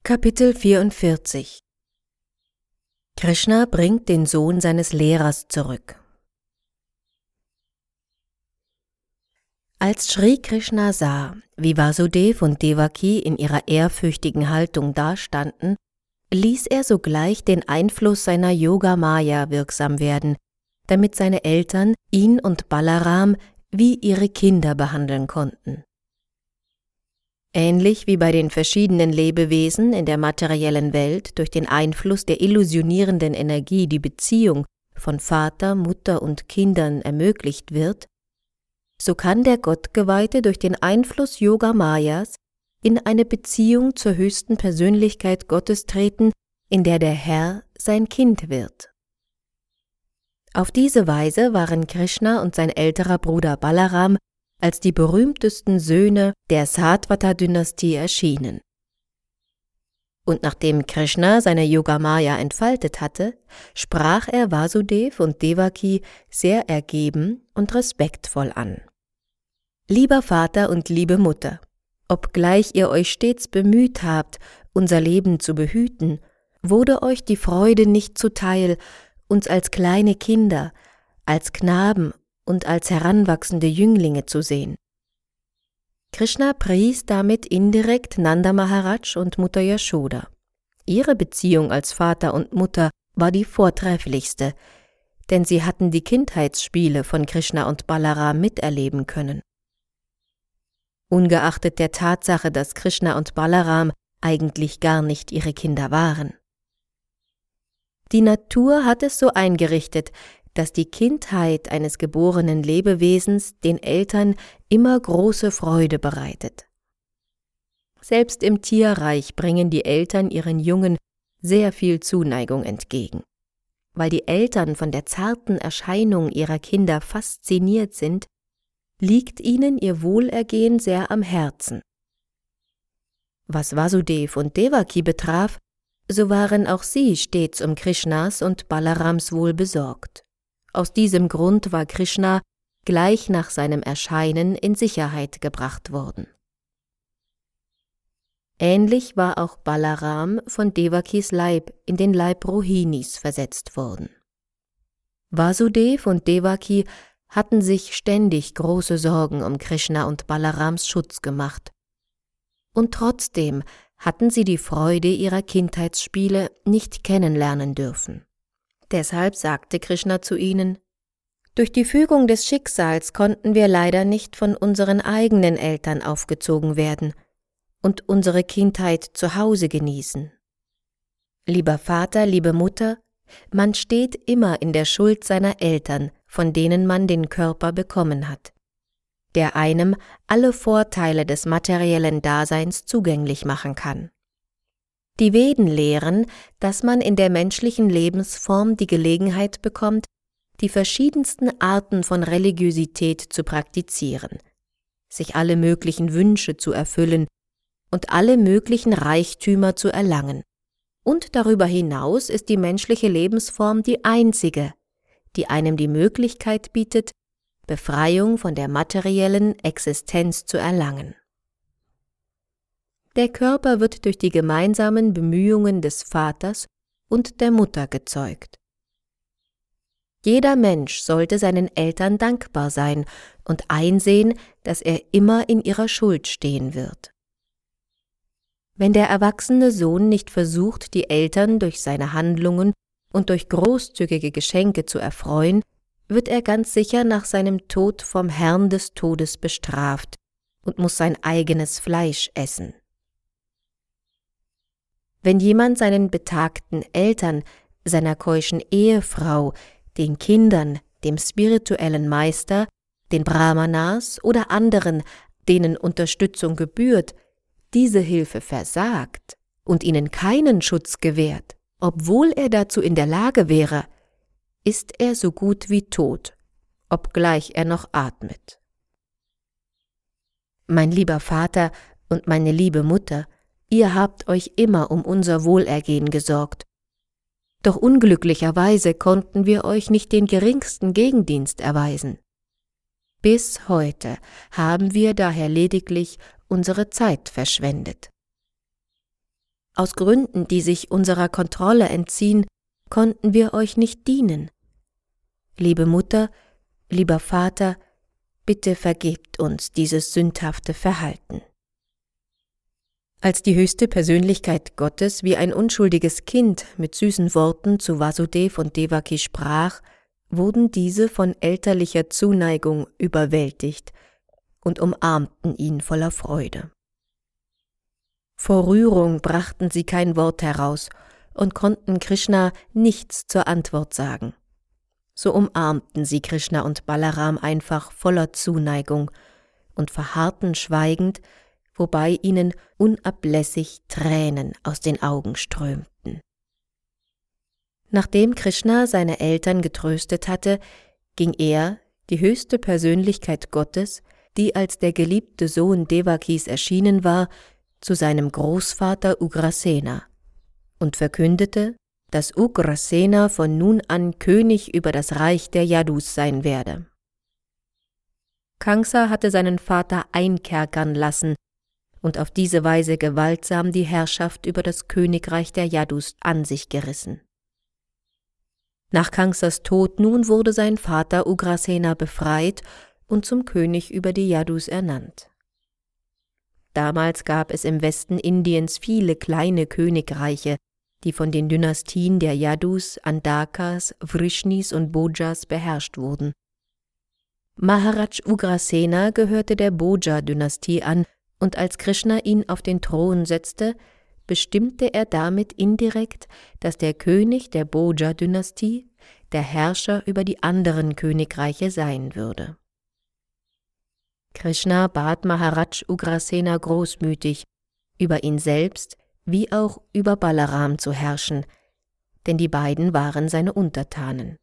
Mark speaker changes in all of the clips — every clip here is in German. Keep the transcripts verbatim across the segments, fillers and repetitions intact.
Speaker 1: Kapitel vierundvierzig. Krishna bringt den Sohn seines Lehrers zurück. Als Sri Krishna sah, wie Vasudev und Devaki in ihrer ehrfürchtigen Haltung dastanden, ließ er sogleich den Einfluss seiner Yoga-Maya wirksam werden, damit seine Eltern ihn und Balaram wie ihre Kinder behandeln konnten. Ähnlich wie bei den verschiedenen Lebewesen in der materiellen Welt durch den Einfluss der illusionierenden Energie die Beziehung von Vater, Mutter und Kindern ermöglicht wird, so kann der Gottgeweihte durch den Einfluss Yoga-Mayas in eine Beziehung zur höchsten Persönlichkeit Gottes treten, in der der Herr sein Kind wird. Auf diese Weise waren Krishna und sein älterer Bruder Balaram als die berühmtesten Söhne der Satvata-Dynastie erschienen. Und nachdem Krishna seine Yoga-Maya entfaltet hatte, sprach er Vasudev und Devaki sehr ergeben und respektvoll an. »Lieber Vater und liebe Mutter, obgleich ihr euch stets bemüht habt, unser Leben zu behüten, wurde euch die Freude nicht zuteil, uns als kleine Kinder, als Knaben und als heranwachsende Jünglinge zu sehen.« Krishna pries damit indirekt Nanda Maharaj und Mutter Yashoda. Ihre Beziehung als Vater und Mutter war die vortrefflichste, denn sie hatten die Kindheitsspiele von Krishna und Balaram miterleben können. Ungeachtet der Tatsache, dass Krishna und Balaram eigentlich gar nicht ihre Kinder waren. Die Natur hat es so eingerichtet, dass die Kindheit eines geborenen Lebewesens den Eltern immer große Freude bereitet. Selbst im Tierreich bringen die Eltern ihren Jungen sehr viel Zuneigung entgegen. Weil die Eltern von der zarten Erscheinung ihrer Kinder fasziniert sind, liegt ihnen ihr Wohlergehen sehr am Herzen. Was Vasudev und Devaki betraf, so waren auch sie stets um Krishnas und Balarams Wohl besorgt. Aus diesem Grund war Krishna gleich nach seinem Erscheinen in Sicherheit gebracht worden. Ähnlich war auch Balaram von Devakis Leib in den Leib Rohinis versetzt worden. Vasudev und Devaki hatten sich ständig große Sorgen um Krishna und Balarams Schutz gemacht. Und trotzdem hatten sie die Freude ihrer Kindheitsspiele nicht kennenlernen dürfen. Deshalb sagte Krishna zu ihnen: Durch die Fügung des Schicksals konnten wir leider nicht von unseren eigenen Eltern aufgezogen werden und unsere Kindheit zu Hause genießen. Lieber Vater, liebe Mutter, man steht immer in der Schuld seiner Eltern, von denen man den Körper bekommen hat, der einem alle Vorteile des materiellen Daseins zugänglich machen kann. Die Veden lehren, dass man in der menschlichen Lebensform die Gelegenheit bekommt, die verschiedensten Arten von Religiosität zu praktizieren, sich alle möglichen Wünsche zu erfüllen und alle möglichen Reichtümer zu erlangen. Und darüber hinaus ist die menschliche Lebensform die einzige, die einem die Möglichkeit bietet, Befreiung von der materiellen Existenz zu erlangen. Der Körper wird durch die gemeinsamen Bemühungen des Vaters und der Mutter gezeugt. Jeder Mensch sollte seinen Eltern dankbar sein und einsehen, dass er immer in ihrer Schuld stehen wird. Wenn der erwachsene Sohn nicht versucht, die Eltern durch seine Handlungen und durch großzügige Geschenke zu erfreuen, wird er ganz sicher nach seinem Tod vom Herrn des Todes bestraft und muss sein eigenes Fleisch essen. Wenn jemand seinen betagten Eltern, seiner keuschen Ehefrau, den Kindern, dem spirituellen Meister, den Brahmanas oder anderen, denen Unterstützung gebührt, diese Hilfe versagt und ihnen keinen Schutz gewährt, obwohl er dazu in der Lage wäre, ist er so gut wie tot, obgleich er noch atmet. Mein lieber Vater und meine liebe Mutter, ihr habt euch immer um unser Wohlergehen gesorgt. Doch unglücklicherweise konnten wir euch nicht den geringsten Gegendienst erweisen. Bis heute haben wir daher lediglich unsere Zeit verschwendet. Aus Gründen, die sich unserer Kontrolle entziehen, konnten wir euch nicht dienen. Liebe Mutter, lieber Vater, bitte vergebt uns dieses sündhafte Verhalten.« Als die höchste Persönlichkeit Gottes wie ein unschuldiges Kind mit süßen Worten zu Vasudev und Devaki sprach, wurden diese von elterlicher Zuneigung überwältigt und umarmten ihn voller Freude. Vor Rührung brachten sie kein Wort heraus und konnten Krishna nichts zur Antwort sagen. So umarmten sie Krishna und Balaram einfach voller Zuneigung und verharrten schweigend, wobei ihnen unablässig Tränen aus den Augen strömten. Nachdem Krishna seine Eltern getröstet hatte, ging er, die höchste Persönlichkeit Gottes, die als der geliebte Sohn Devakis erschienen war, zu seinem Großvater Ugrasena und verkündete, dass Ugrasena von nun an König über das Reich der Yadus sein werde. Kamsa hatte seinen Vater einkerkern lassen und auf diese Weise gewaltsam die Herrschaft über das Königreich der Yadus an sich gerissen. Nach Kamsas Tod nun wurde sein Vater Ugrasena befreit und zum König über die Yadus ernannt. Damals gab es im Westen Indiens viele kleine Königreiche, die von den Dynastien der Yadus, Andakas, Vrishnis und Bhojas beherrscht wurden. Maharaj Ugrasena gehörte der Bhoja-Dynastie an, und als Krishna ihn auf den Thron setzte, bestimmte er damit indirekt, dass der König der Bhoja-Dynastie der Herrscher über die anderen Königreiche sein würde. Krishna bat Maharaj Ugrasena großmütig, über ihn selbst wie auch über Balaram zu herrschen, denn die beiden waren seine Untertanen.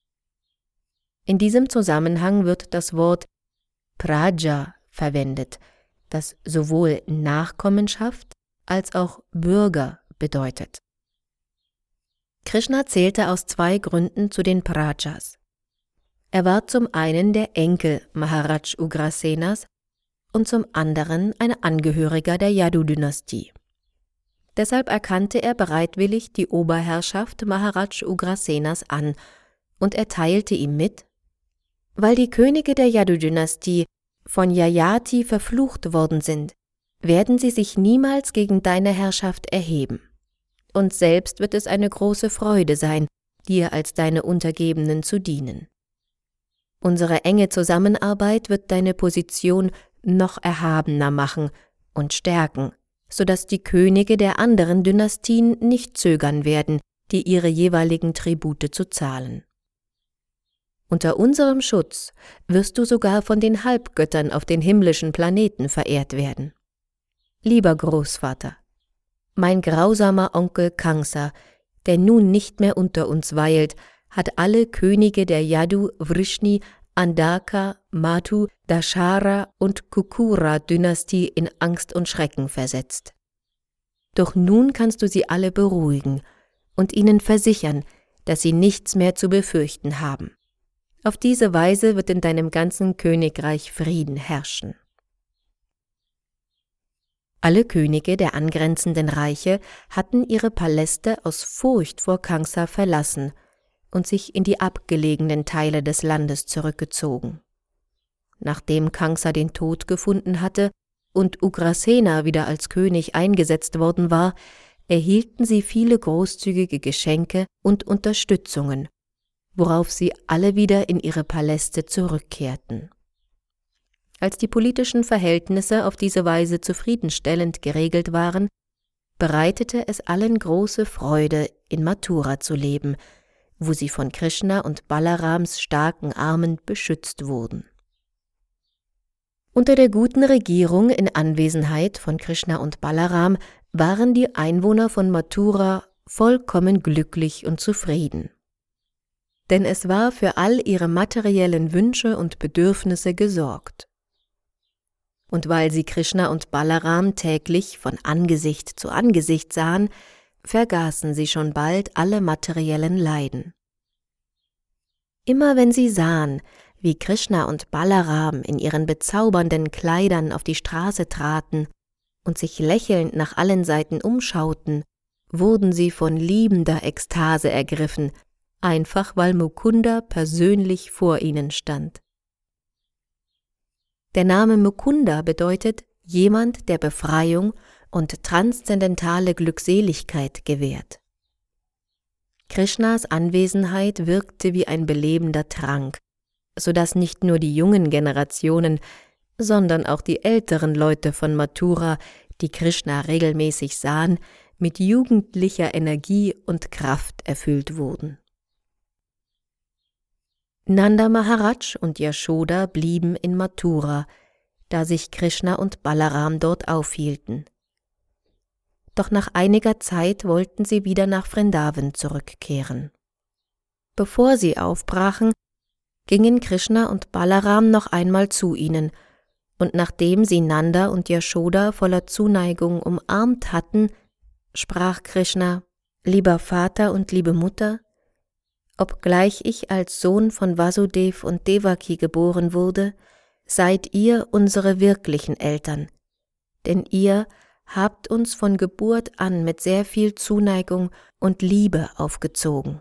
Speaker 1: In diesem Zusammenhang wird das Wort Praja verwendet, das sowohl Nachkommenschaft als auch Bürger bedeutet. Krishna zählte aus zwei Gründen zu den Prajas. Er war zum einen der Enkel Maharaj Ugrasenas und zum anderen ein Angehöriger der Yadu-Dynastie. Deshalb erkannte er bereitwillig die Oberherrschaft Maharaj Ugrasenas an und erteilte ihm mit: Weil die Könige der Yadu-Dynastie von Yayati verflucht worden sind, werden sie sich niemals gegen deine Herrschaft erheben. Uns selbst wird es eine große Freude sein, dir als deine Untergebenen zu dienen. Unsere enge Zusammenarbeit wird deine Position noch erhabener machen und stärken, sodass die Könige der anderen Dynastien nicht zögern werden, dir ihre jeweiligen Tribute zu zahlen. Unter unserem Schutz wirst du sogar von den Halbgöttern auf den himmlischen Planeten verehrt werden. Lieber Großvater, mein grausamer Onkel Kamsa, der nun nicht mehr unter uns weilt, hat alle Könige der Yadu, Vrishni, Andaka, Mathu, Dashara und Kukura-Dynastie in Angst und Schrecken versetzt. Doch nun kannst du sie alle beruhigen und ihnen versichern, dass sie nichts mehr zu befürchten haben. Auf diese Weise wird in deinem ganzen Königreich Frieden herrschen. Alle Könige der angrenzenden Reiche hatten ihre Paläste aus Furcht vor Kamsa verlassen und sich in die abgelegenen Teile des Landes zurückgezogen. Nachdem Kamsa den Tod gefunden hatte und Ugrasena wieder als König eingesetzt worden war, erhielten sie viele großzügige Geschenke und Unterstützungen, worauf sie alle wieder in ihre Paläste zurückkehrten. Als die politischen Verhältnisse auf diese Weise zufriedenstellend geregelt waren, bereitete es allen große Freude, in Mathura zu leben, wo sie von Krishna und Balarams starken Armen beschützt wurden. Unter der guten Regierung in Anwesenheit von Krishna und Balaram waren die Einwohner von Mathura vollkommen glücklich und zufrieden. Denn es war für all ihre materiellen Wünsche und Bedürfnisse gesorgt. Und weil sie Krishna und Balaram täglich von Angesicht zu Angesicht sahen, vergaßen sie schon bald alle materiellen Leiden. Immer wenn sie sahen, wie Krishna und Balaram in ihren bezaubernden Kleidern auf die Straße traten und sich lächelnd nach allen Seiten umschauten, wurden sie von liebender Ekstase ergriffen, einfach weil Mukunda persönlich vor ihnen stand. Der Name Mukunda bedeutet jemand, der Befreiung und transzendentale Glückseligkeit gewährt. Krishnas Anwesenheit wirkte wie ein belebender Trank, sodass nicht nur die jungen Generationen, sondern auch die älteren Leute von Mathura, die Krishna regelmäßig sahen, mit jugendlicher Energie und Kraft erfüllt wurden. Nanda Maharaj und Yashoda blieben in Mathura, da sich Krishna und Balaram dort aufhielten. Doch nach einiger Zeit wollten sie wieder nach Vrindavan zurückkehren. Bevor sie aufbrachen, gingen Krishna und Balaram noch einmal zu ihnen, und nachdem sie Nanda und Yashoda voller Zuneigung umarmt hatten, sprach Krishna: »Lieber Vater und liebe Mutter, obgleich ich als Sohn von Vasudev und Devaki geboren wurde, seid ihr unsere wirklichen Eltern, denn ihr habt uns von Geburt an mit sehr viel Zuneigung und Liebe aufgezogen.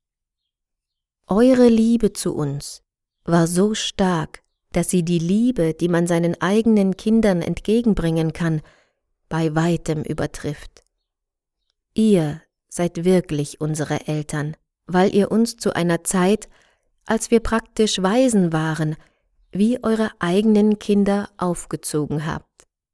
Speaker 1: Eure Liebe zu uns war so stark, dass sie die Liebe, die man seinen eigenen Kindern entgegenbringen kann, bei weitem übertrifft. Ihr seid wirklich unsere Eltern, weil ihr uns zu einer Zeit, als wir praktisch Waisen waren, wie eure eigenen Kinder aufgezogen habt.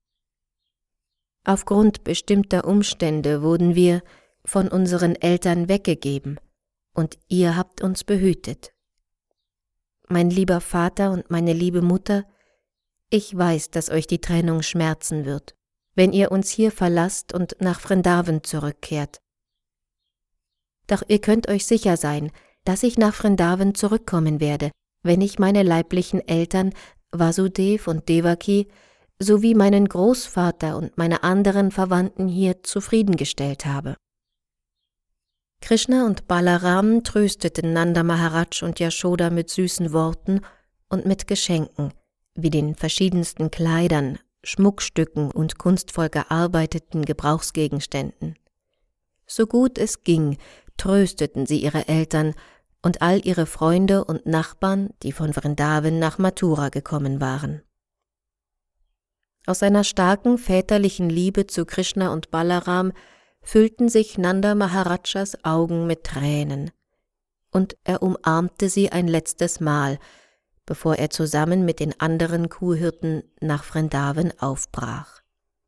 Speaker 1: Aufgrund bestimmter Umstände wurden wir von unseren Eltern weggegeben, und ihr habt uns behütet. Mein lieber Vater und meine liebe Mutter, ich weiß, dass euch die Trennung schmerzen wird, wenn ihr uns hier verlasst und nach Vrindavan zurückkehrt. Doch ihr könnt euch sicher sein, dass ich nach Vrindavan zurückkommen werde, wenn ich meine leiblichen Eltern Vasudev und Devaki sowie meinen Großvater und meine anderen Verwandten hier zufriedengestellt habe. Krishna und Balaram trösteten Nanda Maharaj und Yashoda mit süßen Worten und mit Geschenken, wie den verschiedensten Kleidern, Schmuckstücken und kunstvoll gearbeiteten Gebrauchsgegenständen. So gut es ging, trösteten sie ihre Eltern und all ihre Freunde und Nachbarn, die von Vrindavan nach Mathura gekommen waren. Aus seiner starken väterlichen Liebe zu Krishna und Balaram füllten sich Nanda Maharajas Augen mit Tränen, und er umarmte sie ein letztes Mal, bevor er zusammen mit den anderen Kuhhirten nach Vrindavan aufbrach.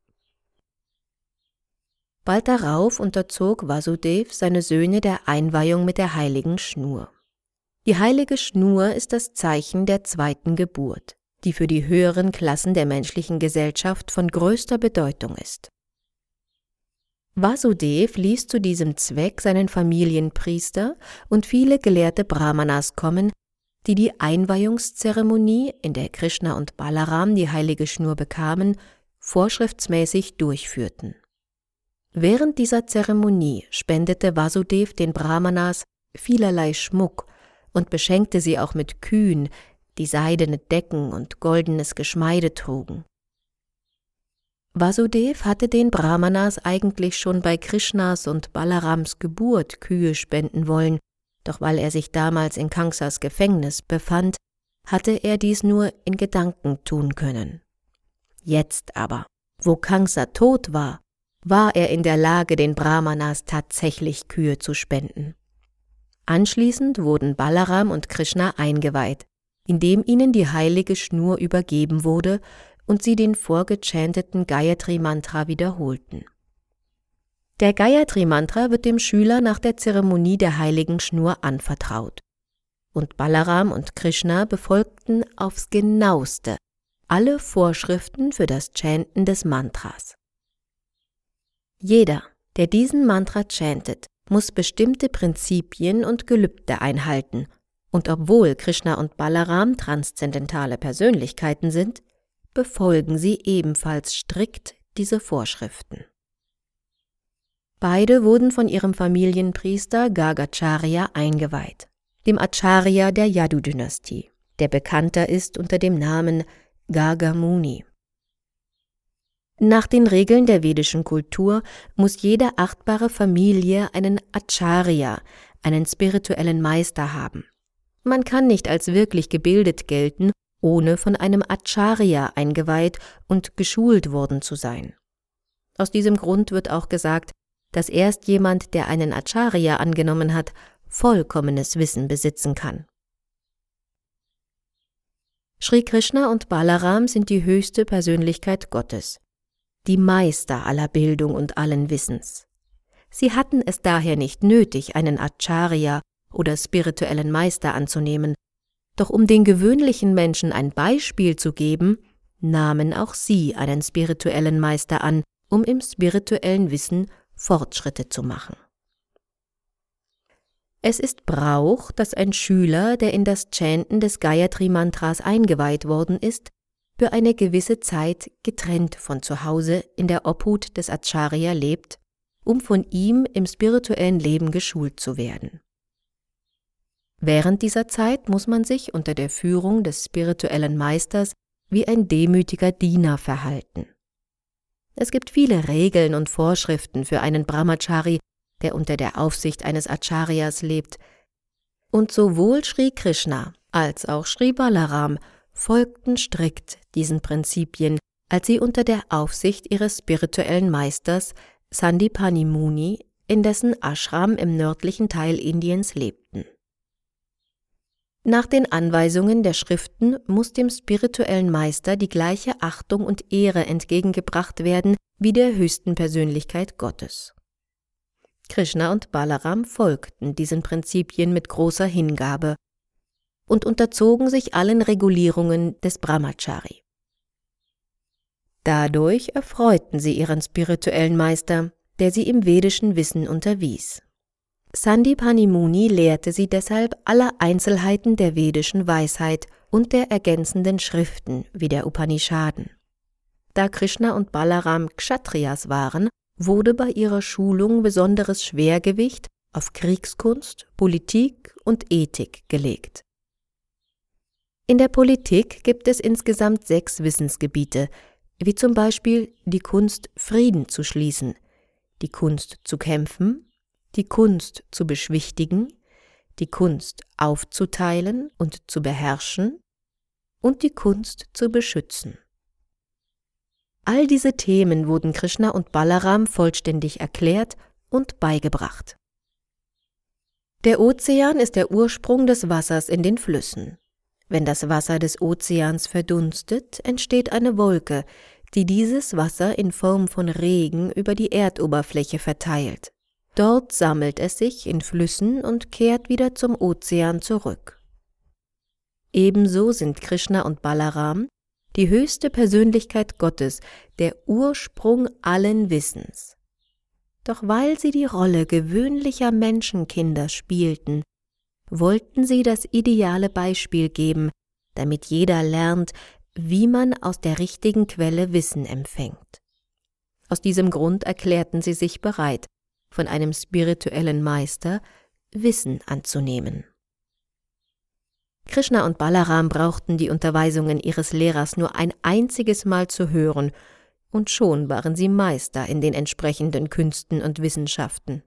Speaker 1: Bald darauf unterzog Vasudev seine Söhne der Einweihung mit der heiligen Schnur. Die heilige Schnur ist das Zeichen der zweiten Geburt, die für die höheren Klassen der menschlichen Gesellschaft von größter Bedeutung ist. Vasudev ließ zu diesem Zweck seinen Familienpriester und viele gelehrte Brahmanas kommen, die die Einweihungszeremonie, in der Krishna und Balaram die heilige Schnur bekamen, vorschriftsmäßig durchführten. Während dieser Zeremonie spendete Vasudev den Brahmanas vielerlei Schmuck und beschenkte sie auch mit Kühen, die seidene Decken und goldenes Geschmeide trugen. Vasudev hatte den Brahmanas eigentlich schon bei Krishnas und Balarams Geburt Kühe spenden wollen, doch weil er sich damals in Kangsas Gefängnis befand, hatte er dies nur in Gedanken tun können. Jetzt aber, wo Kangsa tot war, war er in der Lage, den Brahmanas tatsächlich Kühe zu spenden. Anschließend wurden Balaram und Krishna eingeweiht, indem ihnen die heilige Schnur übergeben wurde und sie den vorgechanteten Gayatri-Mantra wiederholten. Der Gayatri-Mantra wird dem Schüler nach der Zeremonie der heiligen Schnur anvertraut, und Balaram und Krishna befolgten aufs Genaueste alle Vorschriften für das Chanten des Mantras. Jeder, der diesen Mantra chantet, muss bestimmte Prinzipien und Gelübde einhalten, und obwohl Krishna und Balaram transzendentale Persönlichkeiten sind, befolgen sie ebenfalls strikt diese Vorschriften. Beide wurden von ihrem Familienpriester Gargacharya eingeweiht, dem Acharya der Yadu-Dynastie, der bekannter ist unter dem Namen Garga Muni. Nach den Regeln der vedischen Kultur muss jede achtbare Familie einen Acharya, einen spirituellen Meister haben. Man kann nicht als wirklich gebildet gelten, ohne von einem Acharya eingeweiht und geschult worden zu sein. Aus diesem Grund wird auch gesagt, dass erst jemand, der einen Acharya angenommen hat, vollkommenes Wissen besitzen kann. Sri Krishna und Balaram sind die höchste Persönlichkeit Gottes, die Meister aller Bildung und allen Wissens. Sie hatten es daher nicht nötig, einen Acharya oder spirituellen Meister anzunehmen, doch um den gewöhnlichen Menschen ein Beispiel zu geben, nahmen auch sie einen spirituellen Meister an, um im spirituellen Wissen Fortschritte zu machen. Es ist Brauch, dass ein Schüler, der in das Chanten des Gayatri-Mantras eingeweiht worden ist, für eine gewisse Zeit getrennt von zu Hause in der Obhut des Acharya lebt, um von ihm im spirituellen Leben geschult zu werden. Während dieser Zeit muss man sich unter der Führung des spirituellen Meisters wie ein demütiger Diener verhalten. Es gibt viele Regeln und Vorschriften für einen Brahmachari, der unter der Aufsicht eines Acharyas lebt. Und sowohl Sri Krishna als auch Sri Balaram folgten strikt diesen Prinzipien, als sie unter der Aufsicht ihres spirituellen Meisters Sandipani Muni in dessen Ashram im nördlichen Teil Indiens lebten. Nach den Anweisungen der Schriften muss dem spirituellen Meister die gleiche Achtung und Ehre entgegengebracht werden wie der höchsten Persönlichkeit Gottes. Krishna und Balaram folgten diesen Prinzipien mit großer Hingabe und unterzogen sich allen Regulierungen des Brahmachari. Dadurch erfreuten sie ihren spirituellen Meister, der sie im vedischen Wissen unterwies. Sandipani Muni lehrte sie deshalb alle Einzelheiten der vedischen Weisheit und der ergänzenden Schriften wie der Upanishaden. Da Krishna und Balaram Kshatriyas waren, wurde bei ihrer Schulung besonderes Schwergewicht auf Kriegskunst, Politik und Ethik gelegt. In der Politik gibt es insgesamt sechs Wissensgebiete, wie zum Beispiel die Kunst, Frieden zu schließen, die Kunst zu kämpfen, die Kunst zu beschwichtigen, die Kunst aufzuteilen und zu beherrschen und die Kunst zu beschützen. All diese Themen wurden Krishna und Balaram vollständig erklärt und beigebracht. Der Ozean ist der Ursprung des Wassers in den Flüssen. Wenn das Wasser des Ozeans verdunstet, entsteht eine Wolke, die dieses Wasser in Form von Regen über die Erdoberfläche verteilt. Dort sammelt es sich in Flüssen und kehrt wieder zum Ozean zurück. Ebenso sind Krishna und Balaram die höchste Persönlichkeit Gottes, der Ursprung allen Wissens. Doch weil sie die Rolle gewöhnlicher Menschenkinder spielten, wollten sie das ideale Beispiel geben, damit jeder lernt, wie man aus der richtigen Quelle Wissen empfängt. Aus diesem Grund erklärten sie sich bereit, von einem spirituellen Meister Wissen anzunehmen. Krishna und Balaram brauchten die Unterweisungen ihres Lehrers nur ein einziges Mal zu hören, und schon waren sie Meister in den entsprechenden Künsten und Wissenschaften.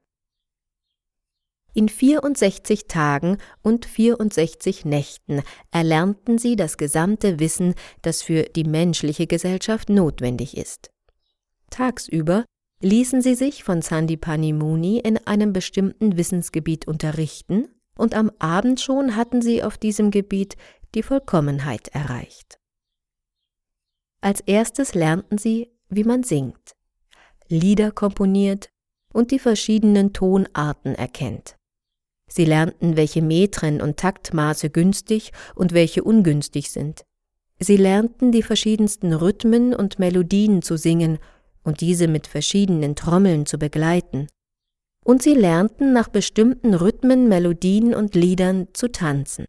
Speaker 1: In vierundsechzig Tagen und vierundsechzig Nächten erlernten sie das gesamte Wissen, das für die menschliche Gesellschaft notwendig ist. Tagsüber ließen sie sich von Sandipani Muni in einem bestimmten Wissensgebiet unterrichten, und am Abend schon hatten sie auf diesem Gebiet die Vollkommenheit erreicht. Als erstes lernten sie, wie man singt, Lieder komponiert und die verschiedenen Tonarten erkennt. Sie lernten, welche Metren und Taktmaße günstig und welche ungünstig sind. Sie lernten die verschiedensten Rhythmen und Melodien zu singen und diese mit verschiedenen Trommeln zu begleiten. Und sie lernten nach bestimmten Rhythmen, Melodien und Liedern zu tanzen.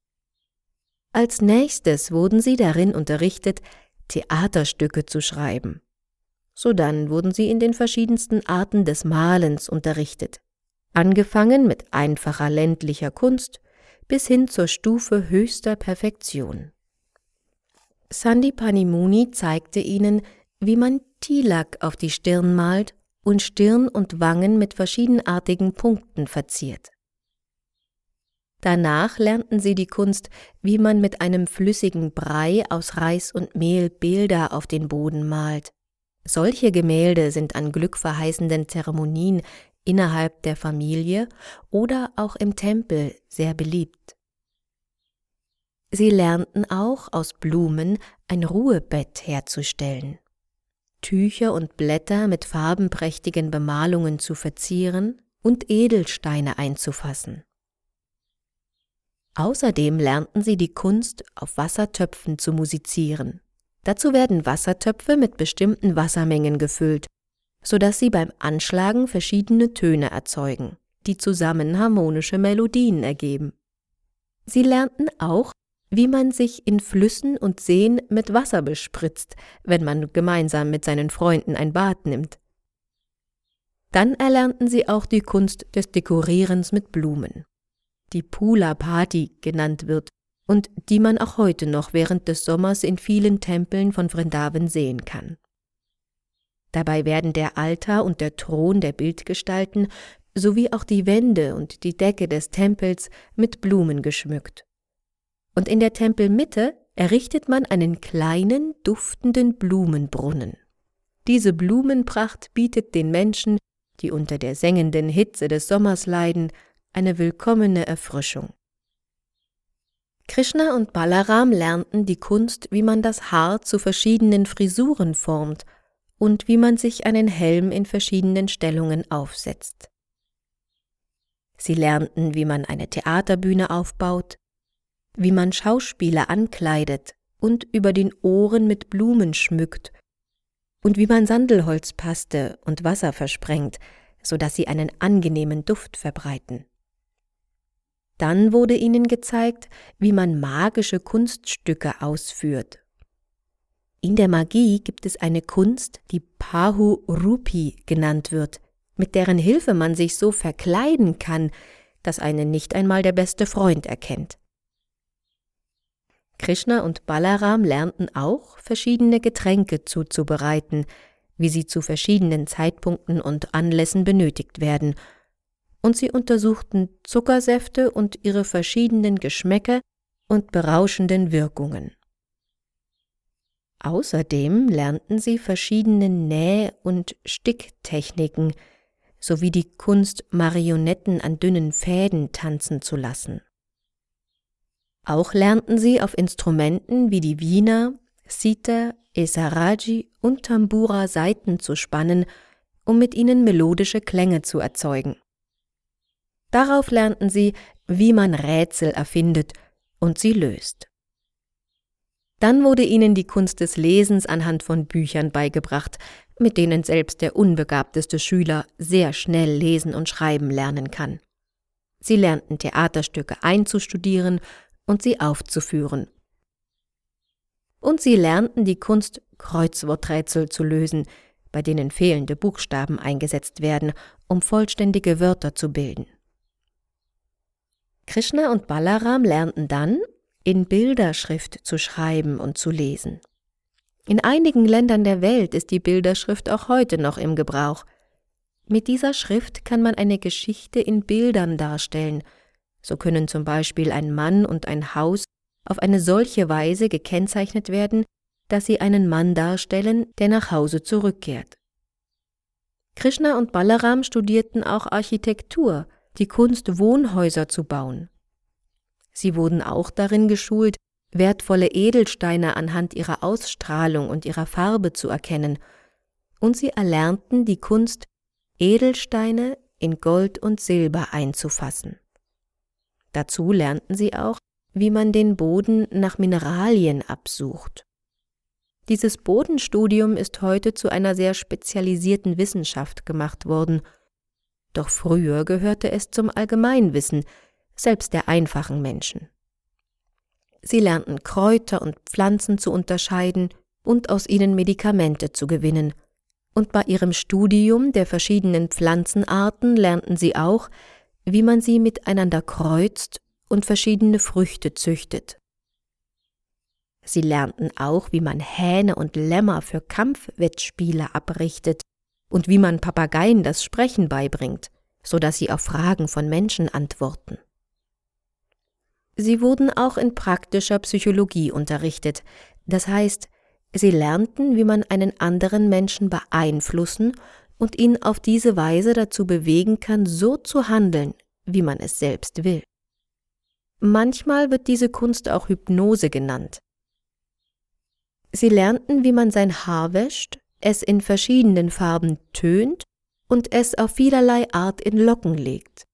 Speaker 1: Als nächstes wurden sie darin unterrichtet, Theaterstücke zu schreiben. Sodann wurden sie in den verschiedensten Arten des Malens unterrichtet, angefangen mit einfacher ländlicher Kunst bis hin zur Stufe höchster Perfektion. Sandipani Muni zeigte ihnen, wie man Tilak auf die Stirn malt und Stirn und Wangen mit verschiedenartigen Punkten verziert. Danach lernten sie die Kunst, wie man mit einem flüssigen Brei aus Reis und Mehl Bilder auf den Boden malt. Solche Gemälde sind an glückverheißenden Zeremonien innerhalb der Familie oder auch im Tempel sehr beliebt. Sie lernten auch, aus Blumen ein Ruhebett herzustellen, Tücher und Blätter mit farbenprächtigen Bemalungen zu verzieren und Edelsteine einzufassen. Außerdem lernten sie die Kunst, auf Wassertöpfen zu musizieren. Dazu werden Wassertöpfe mit bestimmten Wassermengen gefüllt, sodass sie beim Anschlagen verschiedene Töne erzeugen, die zusammen harmonische Melodien ergeben. Sie lernten auch, wie man sich in Flüssen und Seen mit Wasser bespritzt, wenn man gemeinsam mit seinen Freunden ein Bad nimmt. Dann erlernten sie auch die Kunst des Dekorierens mit Blumen, die Pula Pati genannt wird und die man auch heute noch während des Sommers in vielen Tempeln von Vrindavan sehen kann. Dabei werden der Altar und der Thron der Bildgestalten sowie auch die Wände und die Decke des Tempels mit Blumen geschmückt. Und in der Tempelmitte errichtet man einen kleinen, duftenden Blumenbrunnen. Diese Blumenpracht bietet den Menschen, die unter der sengenden Hitze des Sommers leiden, eine willkommene Erfrischung. Krishna und Balaram lernten die Kunst, wie man das Haar zu verschiedenen Frisuren formt und wie man sich einen Helm in verschiedenen Stellungen aufsetzt. Sie lernten, wie man eine Theaterbühne aufbaut, wie man Schauspieler ankleidet und über den Ohren mit Blumen schmückt und wie man Sandelholzpaste und Wasser versprengt, sodass sie einen angenehmen Duft verbreiten. Dann wurde ihnen gezeigt, wie man magische Kunststücke ausführt. In der Magie gibt es eine Kunst, die Pahu Rupi genannt wird, mit deren Hilfe man sich so verkleiden kann, dass einen nicht einmal der beste Freund erkennt. Krishna und Balaram lernten auch, verschiedene Getränke zuzubereiten, wie sie zu verschiedenen Zeitpunkten und Anlässen benötigt werden, und sie untersuchten Zuckersäfte und ihre verschiedenen Geschmäcker und berauschenden Wirkungen. Außerdem lernten sie verschiedene Näh- und Sticktechniken sowie die Kunst, Marionetten an dünnen Fäden tanzen zu lassen. Auch lernten sie auf Instrumenten wie die Veena, Sitar, Esaraji und Tambura Saiten zu spannen, um mit ihnen melodische Klänge zu erzeugen. Darauf lernten sie, wie man Rätsel erfindet und sie löst. Dann wurde ihnen die Kunst des Lesens anhand von Büchern beigebracht, mit denen selbst der unbegabteste Schüler sehr schnell lesen und schreiben lernen kann. Sie lernten Theaterstücke einzustudieren und sie aufzuführen. Und sie lernten die Kunst, Kreuzworträtsel zu lösen, bei denen fehlende Buchstaben eingesetzt werden, um vollständige Wörter zu bilden. Krishna und Balaram lernten dann, in Bilderschrift zu schreiben und zu lesen. In einigen Ländern der Welt ist die Bilderschrift auch heute noch im Gebrauch. Mit dieser Schrift kann man eine Geschichte in Bildern darstellen. So können zum Beispiel ein Mann und ein Haus auf eine solche Weise gekennzeichnet werden, dass sie einen Mann darstellen, der nach Hause zurückkehrt. Krishna und Balaram studierten auch Architektur, die Kunst, Wohnhäuser zu bauen. Sie wurden auch darin geschult, wertvolle Edelsteine anhand ihrer Ausstrahlung und ihrer Farbe zu erkennen, und sie erlernten die Kunst, Edelsteine in Gold und Silber einzufassen. Dazu lernten sie auch, wie man den Boden nach Mineralien absucht. Dieses Bodenstudium ist heute zu einer sehr spezialisierten Wissenschaft gemacht worden, doch früher gehörte es zum Allgemeinwissen, selbst der einfachen Menschen. Sie lernten Kräuter und Pflanzen zu unterscheiden und aus ihnen Medikamente zu gewinnen, und bei ihrem Studium der verschiedenen Pflanzenarten lernten sie auch, wie man sie miteinander kreuzt und verschiedene Früchte züchtet. Sie lernten auch, wie man Hähne und Lämmer für Kampfwettspiele abrichtet und wie man Papageien das Sprechen beibringt, sodass sie auf Fragen von Menschen antworten. Sie wurden auch in praktischer Psychologie unterrichtet, das heißt, sie lernten, wie man einen anderen Menschen beeinflussen und ihn auf diese Weise dazu bewegen kann, so zu handeln, wie man es selbst will. Manchmal wird diese Kunst auch Hypnose genannt. Sie lernten, wie man sein Haar wäscht, es in verschiedenen Farben tönt und es auf vielerlei Art in Locken legt.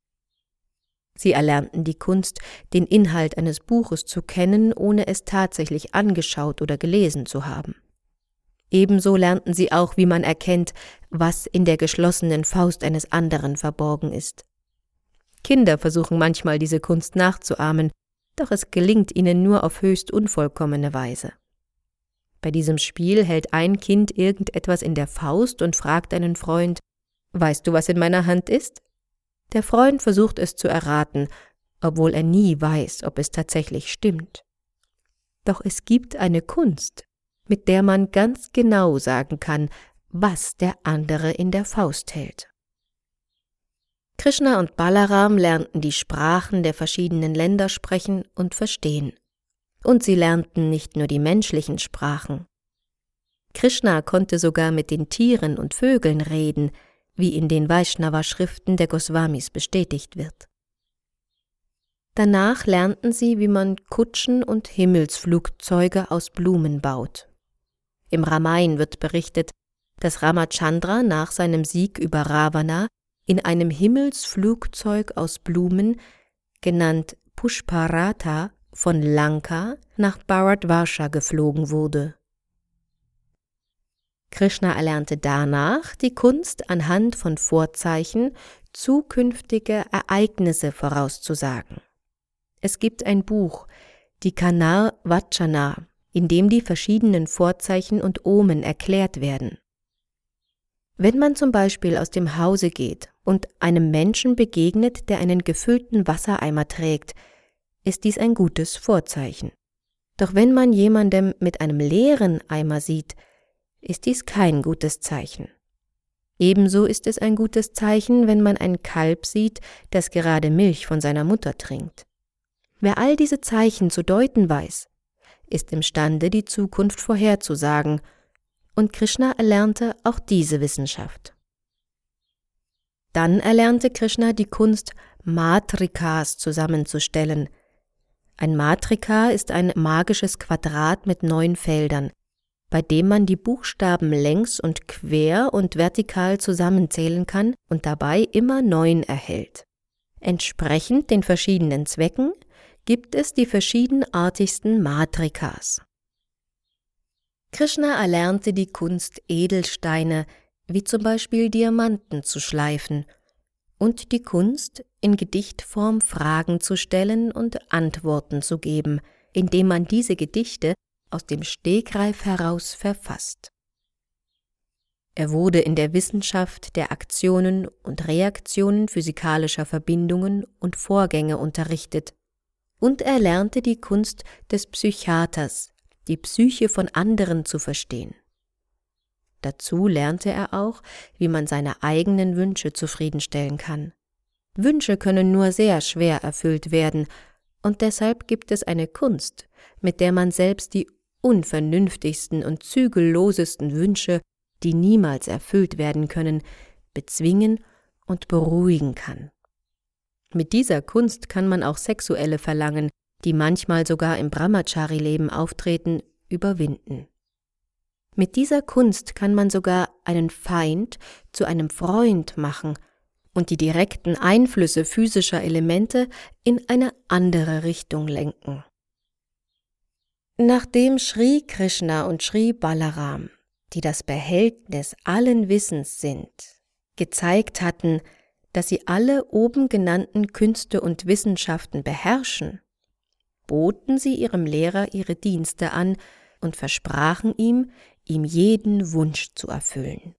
Speaker 1: Sie erlernten die Kunst, den Inhalt eines Buches zu kennen, ohne es tatsächlich angeschaut oder gelesen zu haben. Ebenso lernten sie auch, wie man erkennt, was in der geschlossenen Faust eines anderen verborgen ist. Kinder versuchen manchmal, diese Kunst nachzuahmen, doch es gelingt ihnen nur auf höchst unvollkommene Weise. Bei diesem Spiel hält ein Kind irgendetwas in der Faust und fragt einen Freund: »Weißt du, was in meiner Hand ist?« Der Freund versucht es zu erraten, obwohl er nie weiß, ob es tatsächlich stimmt. Doch es gibt eine Kunst, mit der man ganz genau sagen kann, was der andere in der Faust hält. Krishna und Balaram lernten die Sprachen der verschiedenen Länder sprechen und verstehen. Und sie lernten nicht nur die menschlichen Sprachen. Krishna konnte sogar mit den Tieren und Vögeln reden, wie in den Vaishnava-Schriften der Goswamis bestätigt wird. Danach lernten sie, wie man Kutschen und Himmelsflugzeuge aus Blumen baut. Im Ramayana wird berichtet, dass Ramachandra nach seinem Sieg über Ravana in einem Himmelsflugzeug aus Blumen, genannt Pushparatha, von Lanka nach Bharatvarsha geflogen wurde. Krishna erlernte danach die Kunst, anhand von Vorzeichen zukünftige Ereignisse vorauszusagen. Es gibt ein Buch, die Kanar Vachana, in dem die verschiedenen Vorzeichen und Omen erklärt werden. Wenn man zum Beispiel aus dem Hause geht und einem Menschen begegnet, der einen gefüllten Wassereimer trägt, ist dies ein gutes Vorzeichen. Doch wenn man jemandem mit einem leeren Eimer sieht, ist dies kein gutes Zeichen. Ebenso ist es ein gutes Zeichen, wenn man ein Kalb sieht, das gerade Milch von seiner Mutter trinkt. Wer all diese Zeichen zu deuten weiß, ist imstande, die Zukunft vorherzusagen, und Krishna erlernte auch diese Wissenschaft. Dann erlernte Krishna die Kunst, Matrikas zusammenzustellen. Ein Matrika ist ein magisches Quadrat mit neun Feldern, bei dem man die Buchstaben längs und quer und vertikal zusammenzählen kann und dabei immer neun erhält. Entsprechend den verschiedenen Zwecken gibt es die verschiedenartigsten Matrikas. Krishna erlernte die Kunst, Edelsteine, wie zum Beispiel Diamanten, zu schleifen und die Kunst, in Gedichtform Fragen zu stellen und Antworten zu geben, indem man diese Gedichte aus dem Stegreif heraus verfasst. Er wurde in der Wissenschaft der Aktionen und Reaktionen physikalischer Verbindungen und Vorgänge unterrichtet und er lernte die Kunst des Psychiaters, die Psyche von anderen zu verstehen. Dazu lernte er auch, wie man seine eigenen Wünsche zufriedenstellen kann. Wünsche können nur sehr schwer erfüllt werden, und deshalb gibt es eine Kunst, mit der man selbst die unvernünftigsten und zügellosesten Wünsche, die niemals erfüllt werden können, bezwingen und beruhigen kann. Mit dieser Kunst kann man auch sexuelle Verlangen, die manchmal sogar im Brahmachari-Leben auftreten, überwinden. Mit dieser Kunst kann man sogar einen Feind zu einem Freund machen und die direkten Einflüsse physischer Elemente in eine andere Richtung lenken. Nachdem Sri Krishna und Sri Balaram, die das Behältnis allen Wissens sind, gezeigt hatten, dass sie alle oben genannten Künste und Wissenschaften beherrschen, boten sie ihrem Lehrer ihre Dienste an und versprachen ihm, ihm jeden Wunsch zu erfüllen.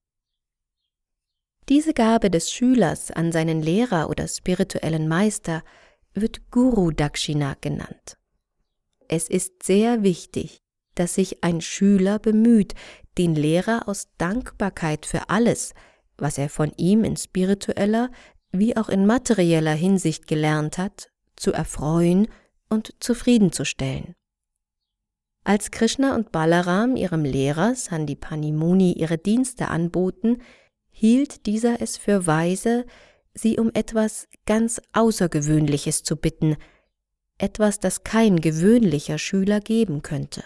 Speaker 1: Diese Gabe des Schülers an seinen Lehrer oder spirituellen Meister wird Guru Dakshina genannt. es ist sehr wichtig, dass sich ein Schüler bemüht, den Lehrer aus Dankbarkeit für alles, was er von ihm in spiritueller wie auch in materieller Hinsicht gelernt hat, zu erfreuen und zufriedenzustellen. Als Krishna und Balaram ihrem Lehrer Sandipani Muni ihre Dienste anboten, hielt dieser es für weise, sie um etwas ganz Außergewöhnliches zu bitten, etwas, das kein gewöhnlicher Schüler geben könnte.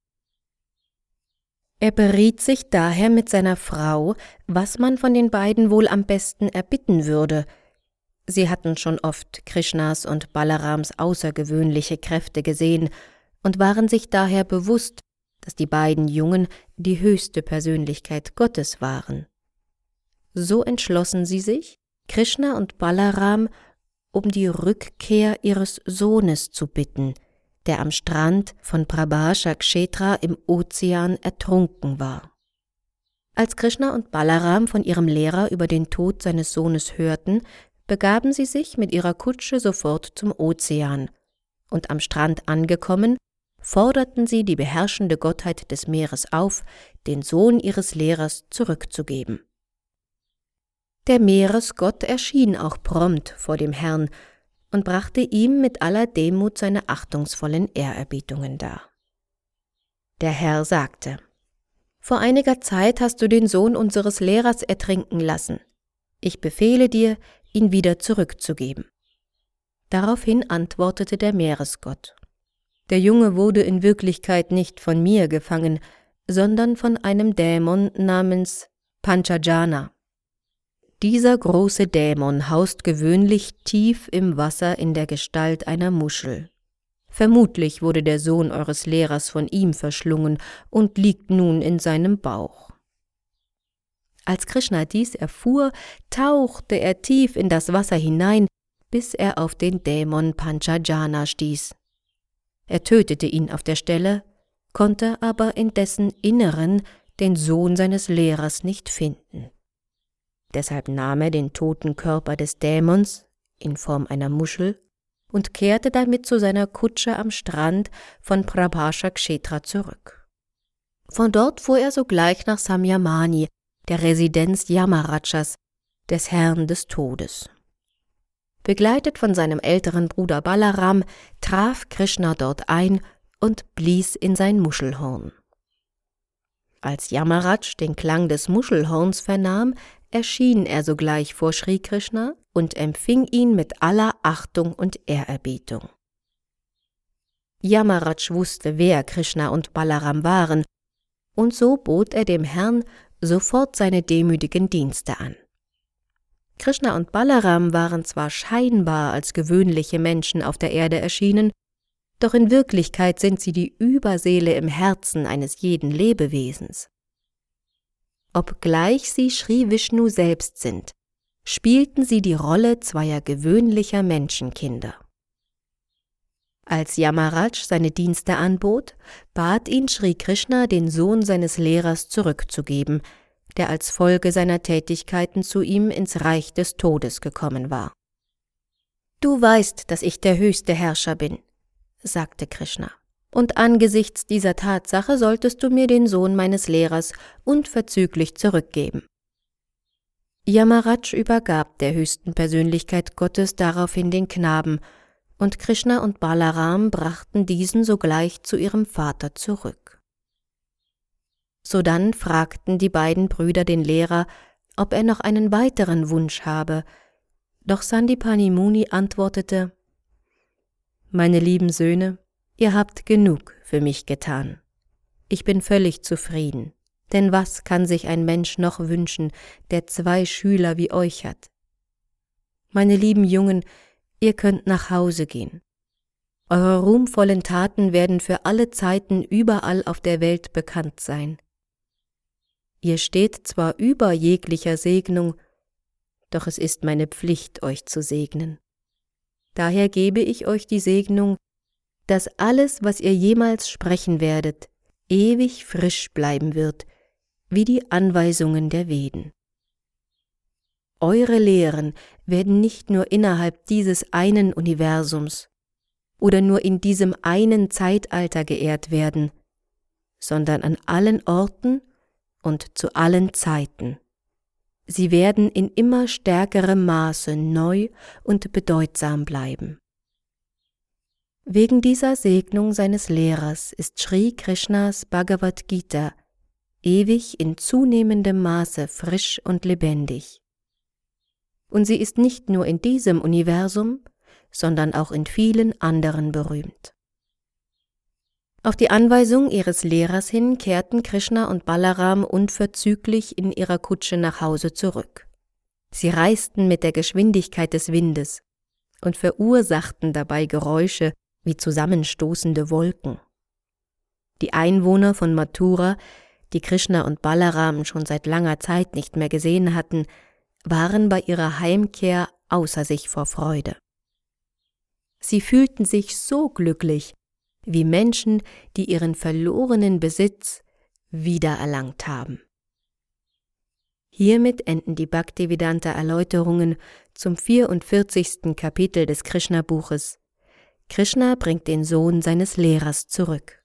Speaker 1: Er beriet sich daher mit seiner Frau, was man von den beiden wohl am besten erbitten würde. Sie hatten schon oft Krishnas und Balarams außergewöhnliche Kräfte gesehen und waren sich daher bewusst, dass die beiden Jungen die höchste Persönlichkeit Gottes waren. So entschlossen sie sich, Krishna und Balaram um die Rückkehr ihres Sohnes zu bitten, der am Strand von Prabhasha Kshetra im Ozean ertrunken war. Als Krishna und Balaram von ihrem Lehrer über den Tod seines Sohnes hörten, begaben sie sich mit ihrer Kutsche sofort zum Ozean, und am Strand angekommen, forderten sie die beherrschende Gottheit des Meeres auf, den Sohn ihres Lehrers zurückzugeben. Der Meeresgott erschien auch prompt vor dem Herrn und brachte ihm mit aller Demut seine achtungsvollen Ehrerbietungen dar. Der Herr sagte: »Vor einiger Zeit hast du den Sohn unseres Lehrers ertrinken lassen. Ich befehle dir, ihn wieder zurückzugeben.« Daraufhin antwortete der Meeresgott: »Der Junge wurde in Wirklichkeit nicht von mir gefangen, sondern von einem Dämon namens Panchajana. Dieser große Dämon haust gewöhnlich tief im Wasser in der Gestalt einer Muschel. Vermutlich wurde der Sohn eures Lehrers von ihm verschlungen und liegt nun in seinem Bauch.« Als Krishna dies erfuhr, tauchte er tief in das Wasser hinein, bis er auf den Dämon Panchajana stieß. Er tötete ihn auf der Stelle, konnte aber in dessen Inneren den Sohn seines Lehrers nicht finden. Deshalb nahm er den toten Körper des Dämons in Form einer Muschel und kehrte damit zu seiner Kutsche am Strand von Prabhasha Kshetra zurück. Von dort fuhr er sogleich nach Samyamani, der Residenz Yamarajas, des Herrn des Todes. Begleitet von seinem älteren Bruder Balaram traf Krishna dort ein und blies in sein Muschelhorn. Als Yamaraj den Klang des Muschelhorns vernahm, erschien er sogleich vor Sri Krishna und empfing ihn mit aller Achtung und Ehrerbietung. Yamaraj wusste, wer Krishna und Balaram waren, und so bot er dem Herrn sofort seine demütigen Dienste an. Krishna und Balaram waren zwar scheinbar als gewöhnliche Menschen auf der Erde erschienen, doch in Wirklichkeit sind sie die Überseele im Herzen eines jeden Lebewesens. Obgleich sie Sri Vishnu selbst sind, spielten sie die Rolle zweier gewöhnlicher Menschenkinder. Als Yamaraj seine Dienste anbot, bat ihn Sri Krishna, den Sohn seines Lehrers zurückzugeben, der als Folge seiner Tätigkeiten zu ihm ins Reich des Todes gekommen war. »Du weißt, dass ich der höchste Herrscher bin«, sagte Krishna, »und angesichts dieser Tatsache solltest du mir den Sohn meines Lehrers unverzüglich zurückgeben.« Yamaraj übergab der höchsten Persönlichkeit Gottes daraufhin den Knaben, und Krishna und Balaram brachten diesen sogleich zu ihrem Vater zurück. Sodann fragten die beiden Brüder den Lehrer, ob er noch einen weiteren Wunsch habe, doch Sandipani Muni antwortete: »Meine lieben Söhne, ihr habt genug für mich getan. Ich bin völlig zufrieden, denn was kann sich ein Mensch noch wünschen, der zwei Schüler wie euch hat? Meine lieben Jungen, ihr könnt nach Hause gehen. Eure ruhmvollen Taten werden für alle Zeiten überall auf der Welt bekannt sein. Ihr steht zwar über jeglicher Segnung, doch es ist meine Pflicht, euch zu segnen. Daher gebe ich euch die Segnung, dass alles, was ihr jemals sprechen werdet, ewig frisch bleiben wird, wie die Anweisungen der Veden. Eure Lehren werden nicht nur innerhalb dieses einen Universums oder nur in diesem einen Zeitalter geehrt werden, sondern an allen Orten und zu allen Zeiten. Sie werden in immer stärkerem Maße neu und bedeutsam bleiben. Wegen dieser Segnung seines Lehrers ist Sri Krishnas Bhagavad Gita ewig in zunehmendem Maße frisch und lebendig. Und sie ist nicht nur in diesem Universum, sondern auch in vielen anderen berühmt. Auf die Anweisung ihres Lehrers hin kehrten Krishna und Balaram unverzüglich in ihrer Kutsche nach Hause zurück. Sie reisten mit der Geschwindigkeit des Windes und verursachten dabei Geräusche wie zusammenstoßende Wolken. Die Einwohner von Mathura, die Krishna und Balaram schon seit langer Zeit nicht mehr gesehen hatten, waren bei ihrer Heimkehr außer sich vor Freude. Sie fühlten sich so glücklich, wie Menschen, die ihren verlorenen Besitz wiedererlangt haben. Hiermit enden die Bhaktivedanta-Erläuterungen zum vierundvierzigsten Kapitel des Krishna-Buches. Krishna bringt den Sohn seines Lehrers zurück.